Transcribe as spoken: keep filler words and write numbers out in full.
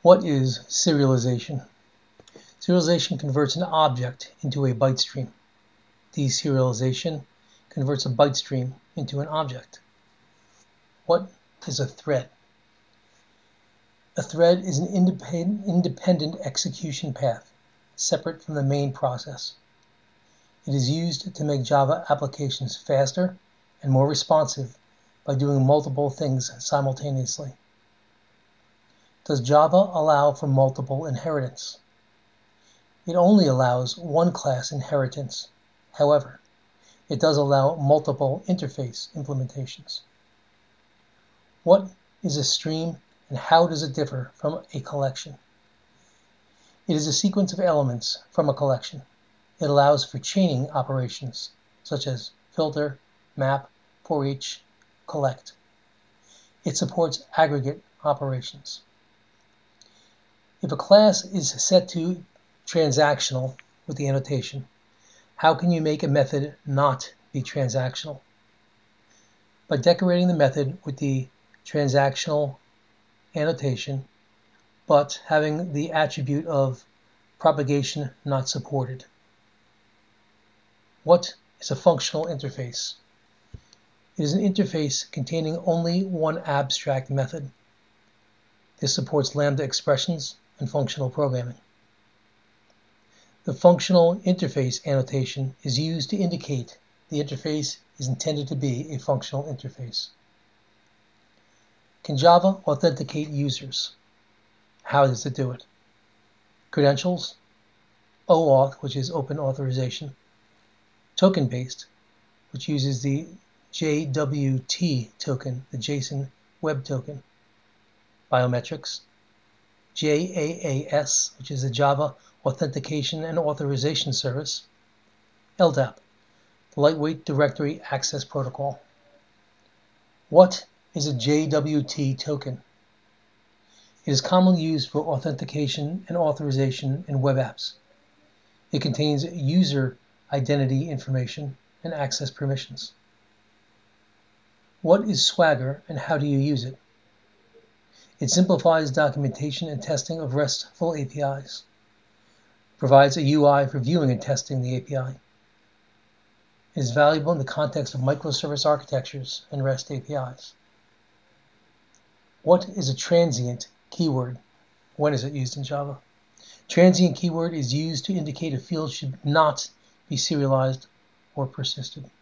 What is serialization? Serialization converts an object into a byte stream. Deserialization converts a byte stream into an object. What is a thread? A thread is an independent, independent execution path, separate from the main process. It is used to make Java applications faster and more responsive by doing multiple things simultaneously. Does Java allow for multiple inheritance? It only allows one class inheritance. However, it does allow multiple interface implementations. What is a stream and how does it differ from a collection? It is a sequence of elements from a collection. It allows for chaining operations such as filter, map, for each, collect. It supports aggregate operations. If a class is set to transactional with the annotation, how can you make a method not be transactional? By decorating the method with the transactional annotation, but having the attribute of propagation not supported. What is a functional interface? It is an interface containing only one abstract method. This supports Lambda expressions and functional programming. The functional interface annotation is used to indicate the interface is intended to be a functional interface. Can Java authenticate users? How does it do it? Credentials, OAuth, which is open authorization, token-based, which uses the J W T token, the JSON Web Token, biometrics, J A A S, which is the Java Authentication and Authorization Service, L D A P, the Lightweight Directory Access Protocol. What is a J W T token? It is commonly used for authentication and authorization in web apps. It contains user identity information and access permissions. What is Swagger and how do you use it? It simplifies documentation and testing of RESTful A P Is. Provides a U I for viewing and testing the A P I. It is valuable in the context of microservice architectures and REST A P Is. What is a transient keyword? When is it used in Java? Transient keyword is used to indicate a field should not be serialized or persisted.